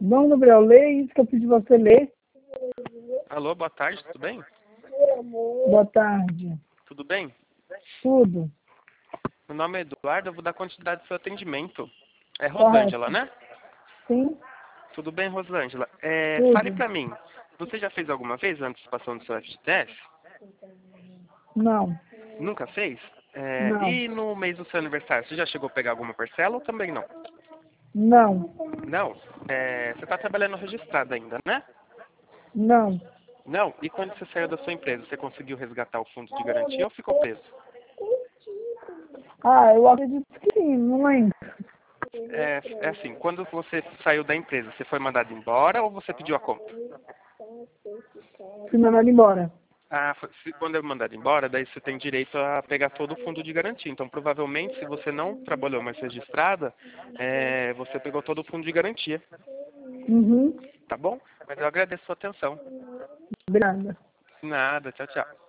Não, Gabriel, lê isso que eu pedi você ler. Alô, boa tarde, tudo bem? Boa tarde. Tudo bem? Tudo. Meu nome é Eduardo, eu vou dar continuidade ao seu atendimento. É Correto. Rosângela, né? Sim, Tudo bem, Rosângela? Fale tudo. pra mim, você já fez alguma vez a antecipação do seu FGTS? Não, Nunca fez? não, E no mês do seu aniversário, você já chegou a pegar alguma parcela ou também não? não, Não? Você está trabalhando registrado ainda, né? não. Não? E quando você saiu da sua empresa, você conseguiu resgatar o fundo de garantia ou ficou preso? Ah, eu acredito que sim, não lembro. É assim, quando você saiu da empresa, você foi mandado embora ou você pediu a conta? Fui mandado embora. Quando é mandado embora, daí você tem direito a pegar todo o fundo de garantia. Então, provavelmente, se você não trabalhou mais registrada, você pegou todo o fundo de garantia, Uhum. tá bom? Mas eu agradeço a sua atenção. Obrigada. Nada, tchau, tchau.